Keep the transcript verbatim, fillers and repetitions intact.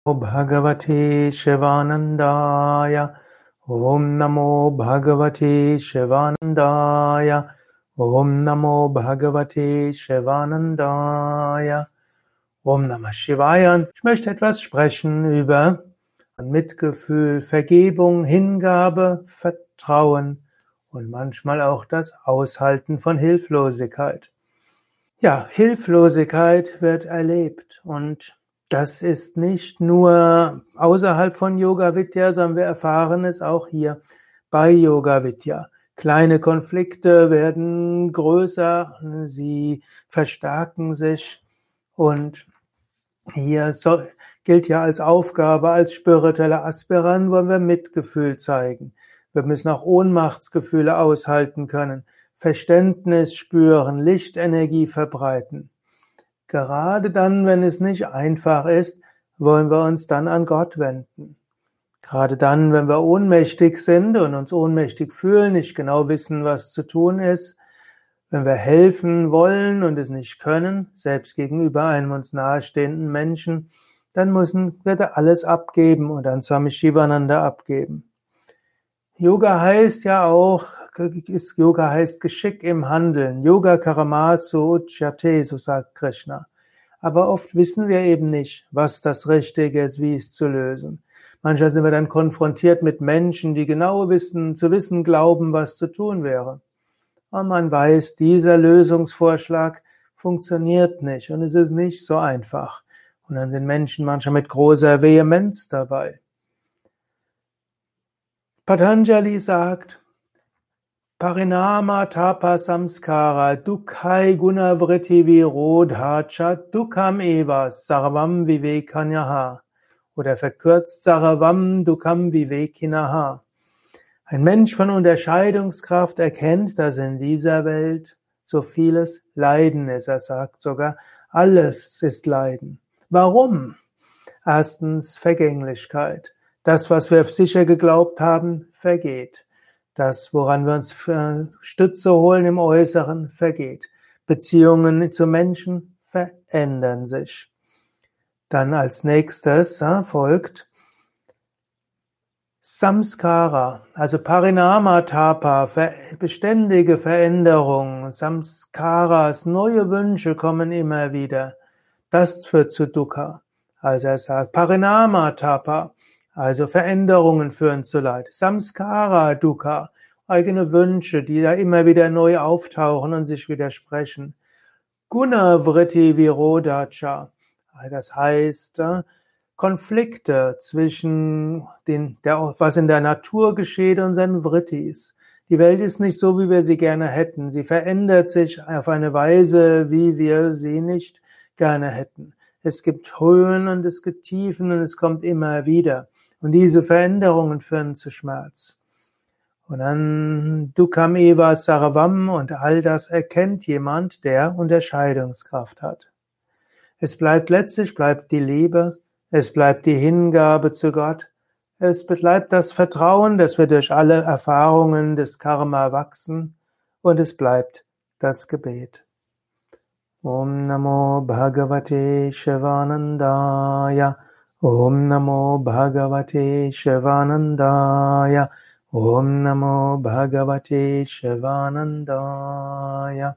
Bhagavate Shivanandaya. Om Namo Bhagavate Shivanandaya. Om Namo Bhagavate Shivanandaya. Om Namah Shivaya. Ich möchte etwas sprechen über Mitgefühl, Vergebung, Hingabe, Vertrauen und manchmal auch das Aushalten von Hilflosigkeit. Ja, Hilflosigkeit wird erlebt und das ist nicht nur außerhalb von Yoga Vidya, sondern wir erfahren es auch hier bei Yoga Vidya. Kleine Konflikte werden größer, sie verstärken sich und hier soll, gilt ja als Aufgabe, als spirituelle Aspirant wollen wir Mitgefühl zeigen. Wir müssen auch Ohnmachtsgefühle aushalten können, Verständnis spüren, Lichtenergie verbreiten. Gerade dann, wenn es nicht einfach ist, wollen wir uns dann an Gott wenden. Gerade dann, wenn wir ohnmächtig sind und uns ohnmächtig fühlen, nicht genau wissen, was zu tun ist, wenn wir helfen wollen und es nicht können, selbst gegenüber einem uns nahestehenden Menschen, dann müssen wir da alles abgeben und an Swami Shivananda abgeben. Yoga heißt ja auch, Yoga heißt Geschick im Handeln. Yoga Karamasu Uchyate, so sagt Krishna. Aber oft wissen wir eben nicht, was das Richtige ist, wie es zu lösen. Manchmal sind wir dann konfrontiert mit Menschen, die genau wissen, zu wissen glauben, was zu tun wäre. Und man weiß, dieser Lösungsvorschlag funktioniert nicht und es ist nicht so einfach. Und dann sind Menschen manchmal mit großer Vehemenz dabei. Patanjali sagt, Parinama Tapa Samskara Dukkhai Gunavritti Virodha Cha Dukkham Eva Sarvam Vivekanyaha oder verkürzt Sarvam Dukkham Vivekinaha. Ein Mensch von Unterscheidungskraft erkennt, dass in dieser Welt so vieles Leiden ist. Er sagt sogar, alles ist Leiden. Warum? Erstens Vergänglichkeit. Das, was wir sicher geglaubt haben, vergeht. Das, woran wir uns Stütze holen im Äußeren, vergeht. Beziehungen zu Menschen verändern sich. Dann als nächstes äh, folgt Samskara, also Parinama Tapa, beständige Veränderung. Samskaras, neue Wünsche kommen immer wieder. Das führt zu Dukkha. Also er sagt Parinama Tapa, also Veränderungen führen zu Leid. Samskara Dukkha, eigene Wünsche, die da immer wieder neu auftauchen und sich widersprechen. Gunavritti Virodhacha, das heißt Konflikte zwischen den, der, was in der Natur geschieht und seinen Vrittis. Die Welt ist nicht so, wie wir sie gerne hätten. Sie verändert sich auf eine Weise, wie wir sie nicht gerne hätten. Es gibt Höhen und es gibt Tiefen und es kommt immer wieder. Und diese Veränderungen führen zu Schmerz. Und dann Dukkham Eva Sarvam und all das erkennt jemand, der Unterscheidungskraft hat. Es bleibt letztlich, bleibt die Liebe, es bleibt die Hingabe zu Gott, es bleibt das Vertrauen, dass wir durch alle Erfahrungen des Karma wachsen und es bleibt das Gebet. Om Namo Bhagavate Shivanandaya. Om Namo Bhagavate Shivanandaya. Om Namo Bhagavate Shivanandaya.